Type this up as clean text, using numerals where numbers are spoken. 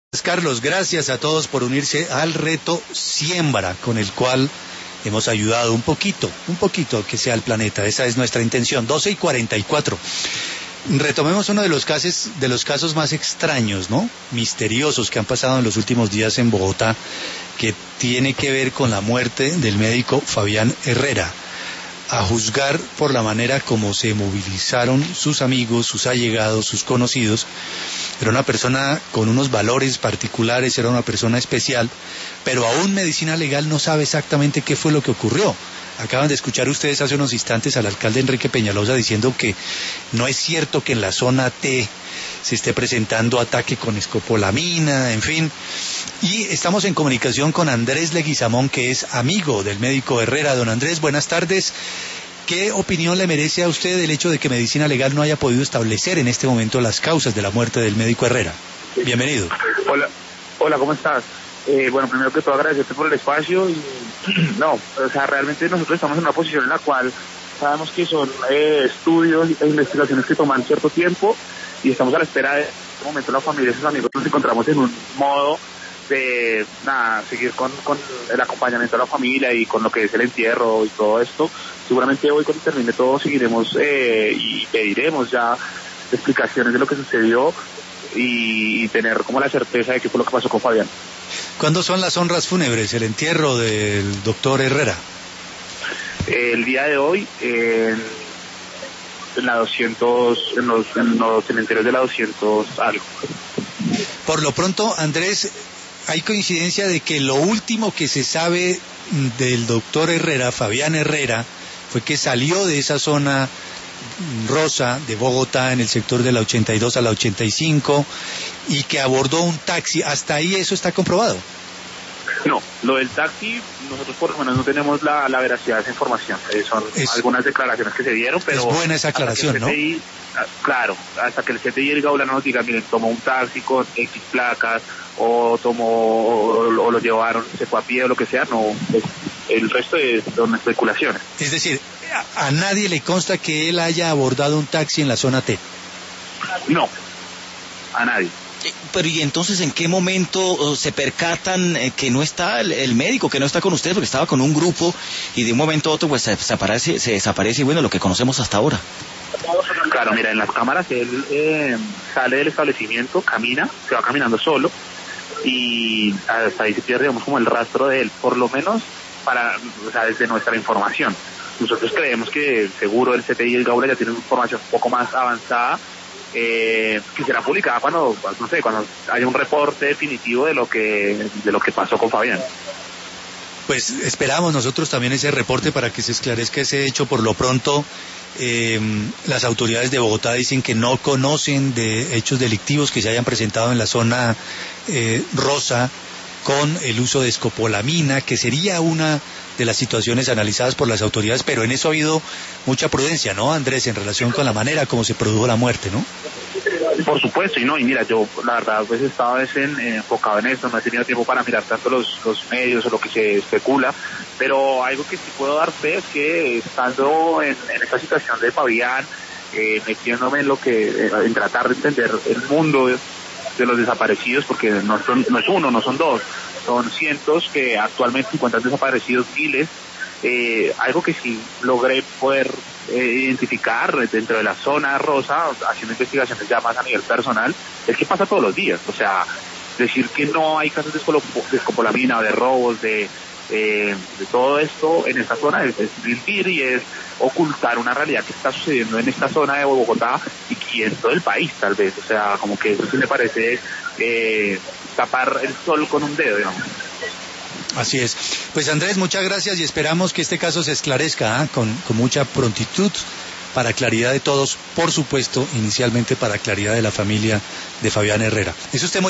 Carlos, gracias a todos por unirse al reto Siembra, con el cual hemos ayudado un poquito que sea el planeta. Esa es nuestra intención. 12:44. Retomemos uno de los casos más extraños, ¿no? Misteriosos que han pasado en los últimos días en Bogotá, que tiene que ver con la muerte del médico Fabián Herrera. A juzgar por la manera como se movilizaron sus amigos, sus allegados, sus conocidos, era una persona con unos valores particulares, era una persona especial, pero aún medicina legal no sabe exactamente qué fue lo que ocurrió. Acaban de escuchar ustedes hace unos instantes al alcalde Enrique Peñalosa diciendo que no es cierto que en la zona T se esté presentando ataque con escopolamina, en fin. Y estamos en comunicación con Andrés Leguizamón, que es amigo del médico Herrera. Don Andrés, buenas tardes. ¿Qué opinión le merece a usted el hecho de que Medicina Legal no haya podido establecer en este momento las causas de la muerte del médico Herrera? Bienvenido. Hola, ¿cómo estás? Bueno, primero que todo agradecerte por el espacio y realmente nosotros estamos en una posición en la cual sabemos que son estudios e investigaciones que toman cierto tiempo y estamos a la espera de este momento la familia y sus amigos nos encontramos en un modo de seguir con el acompañamiento a la familia y con lo que es el entierro y todo esto. Seguramente hoy cuando termine todo seguiremos y pediremos ya explicaciones de lo que sucedió y tener como la certeza de qué fue lo que pasó con Fabián. ¿Cuándo son las honras fúnebres, el entierro del doctor Herrera? El día de hoy en la 200, en los cementerios de la 200 algo. Por lo pronto, Andrés, hay coincidencia de que lo último que se sabe del doctor Herrera, Fabián Herrera, fue que salió de esa zona rosa de Bogotá en el sector de la 82 a la 85 y que abordó un taxi. ¿Hasta ahí eso está comprobado? No, lo del taxi, nosotros por lo menos no tenemos la veracidad de esa información. Son algunas declaraciones que se dieron, pero... Es buena esa aclaración, ¿no? Claro, hasta que el CTI y el Gaula nos digan, miren, tomó un taxi con X placas, o lo llevaron, se fue a pie o lo que sea, no, el resto son especulaciones. Es decir, a nadie le consta que él haya abordado un taxi en la zona T. No, a nadie. Pero ¿y entonces en qué momento se percatan que no está el médico, que no está con ustedes, porque estaba con un grupo y de un momento a otro pues se desaparece y bueno, lo que conocemos hasta ahora? Claro, mira, en las cámaras él sale del establecimiento, se va caminando solo y hasta ahí se pierde, digamos, como el rastro de él, por lo menos desde nuestra información. Nosotros creemos que seguro el CTI y el Gaula ya tienen información un poco más avanzada, que será publicada cuando haya un reporte definitivo de lo que pasó con Fabián. Pues esperamos nosotros también ese reporte para que se esclarezca ese hecho. Por lo pronto, las autoridades de Bogotá dicen que no conocen de hechos delictivos que se hayan presentado en la zona rosa con el uso de escopolamina, que sería una de las situaciones analizadas por las autoridades, pero en eso ha habido mucha prudencia, ¿no, Andrés, en relación con la manera como se produjo la muerte, ¿no? Por supuesto, y mira, yo la verdad pues estaba enfocado en esto, no he tenido tiempo para mirar tanto los medios o lo que se especula, pero algo que sí puedo dar fe es que estando en esta situación de Fabián, metiéndome en tratar de entender el mundo de los desaparecidos, porque no es uno, no son dos, son cientos que actualmente se encuentran desaparecidos, miles. Algo que sí logré poder identificar dentro de la zona rosa, haciendo investigaciones ya más a nivel personal, es que pasa todos los días. O sea, decir que no hay casos de escopolamina o de robos, de todo esto en esta zona es mentir y es ocultar una realidad que está sucediendo en esta zona de Bogotá y en todo el país, tal vez. O sea, como que eso sí me parece tapar el sol con un dedo, digamos. Así es. Pues Andrés, muchas gracias y esperamos que este caso se esclarezca con mucha prontitud para claridad de todos, por supuesto, inicialmente para claridad de la familia de Fabián Herrera. Es usted muy